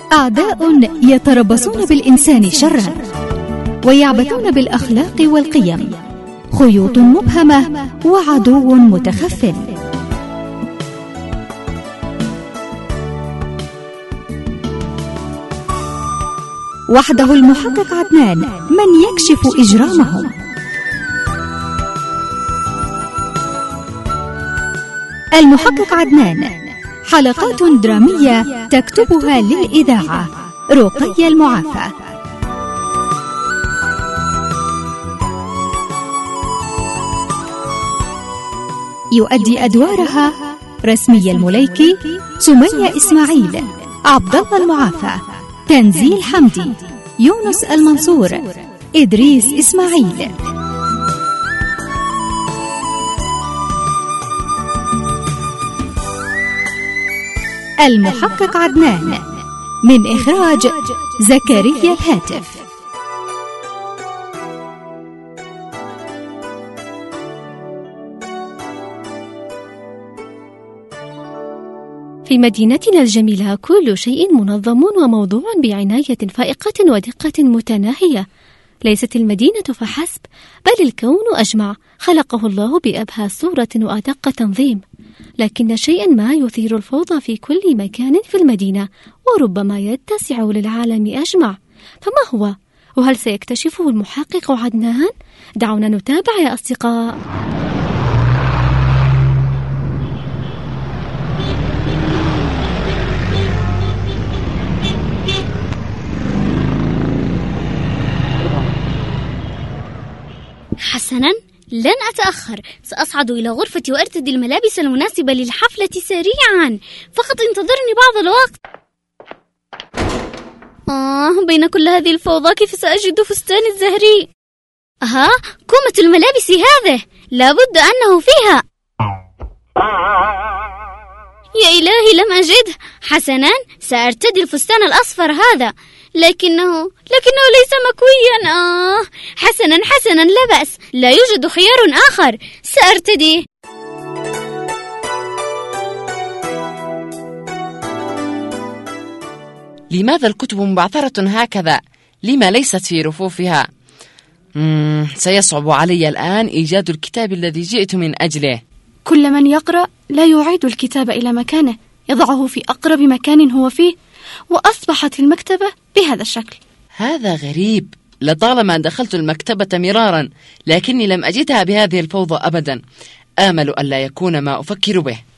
أعداء يتربصون بالإنسان شرا ويعبثون بالأخلاق والقيم، خيوط مبهمة وعدو متخفٍ. وحده المحقق عدنان من يكشف إجرامهم. المحقق عدنان، حلقات درامية تكتبها للإذاعة رقية المعافى. يؤدي أدوارها رسمية المليكي، سمية إسماعيل، عبد الله المعافى، تنزيل حمدي، يونس المنصور، إدريس إسماعيل. المحقق عدنان، من إخراج زكريا الهاتف. في مدينتنا الجميلة كل شيء منظم وموضوع بعناية فائقة ودقة متناهية. ليست المدينة فحسب، بل الكون أجمع خلقه الله بأبهى صورة وأدق تنظيم، لكن شيئا ما يثير الفوضى في كل مكان في المدينة، وربما يتسع للعالم أجمع. فما هو؟ وهل سيكتشفه المحقق عدنان؟ دعونا نتابع يا أصدقاء. حسنا، لن أتأخر، سأصعد إلى غرفتي وأرتدي الملابس المناسبة للحفلة سريعا، فقط انتظرني بعض الوقت. بين كل هذه الفوضى كيف سأجد فستان الزهري؟ كومة الملابس هذه لابد أنه فيها. يا إلهي لم أجده. حسنا، سأرتدي الفستان الأصفر هذا، لكنه ليس مكويا. حسنا لا بأس، لا يوجد خيار آخر، سأرتديه. لماذا الكتب مبعثرة هكذا؟ لما ليست في رفوفها؟ سيصعب علي الآن إيجاد الكتاب الذي جئت من أجله. كل من يقرأ لا يعيد الكتاب إلى مكانه، يضعه في أقرب مكان هو فيه، وأصبحت المكتبة بهذا الشكل. هذا غريب، لطالما دخلت المكتبة مرارا لكني لم أجدها بهذه الفوضى أبدا. آمل ألا يكون ما أفكر به.